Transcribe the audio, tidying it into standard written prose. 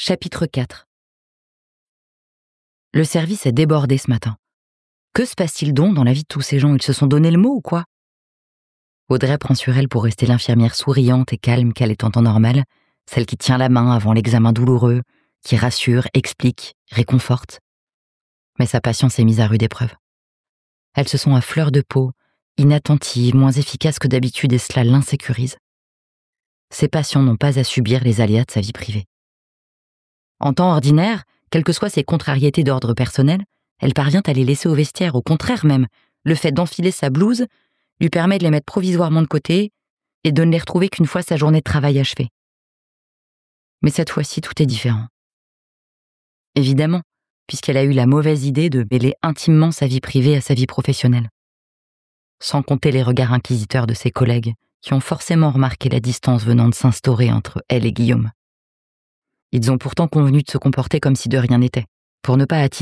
Chapitre 4. Le service est débordé ce matin. Que se passe-t-il donc dans la vie de tous ces gens? Ils se sont donné le mot ou quoi? Audrey prend sur elle pour rester l'infirmière souriante et calme qu'elle est en temps normal, celle qui tient la main avant l'examen douloureux, qui rassure, explique, réconforte. Mais sa patience est mise à rude épreuve. Elle se sent à fleur de peau, inattentive, moins efficace que d'habitude et cela l'insécurise. Ses patients n'ont pas à subir les aléas de sa vie privée. En temps ordinaire, quelles que soient ses contrariétés d'ordre personnel, elle parvient à les laisser au vestiaire. Au contraire même, le fait d'enfiler sa blouse lui permet de les mettre provisoirement de côté et de ne les retrouver qu'une fois sa journée de travail achevée. Mais cette fois-ci, tout est différent. Évidemment, puisqu'elle a eu la mauvaise idée de mêler intimement sa vie privée à sa vie professionnelle. Sans compter les regards inquisiteurs de ses collègues, qui ont forcément remarqué la distance venant de s'instaurer entre elle et Guillaume. Ils ont pourtant convenu de se comporter comme si de rien n'était, pour ne pas attiser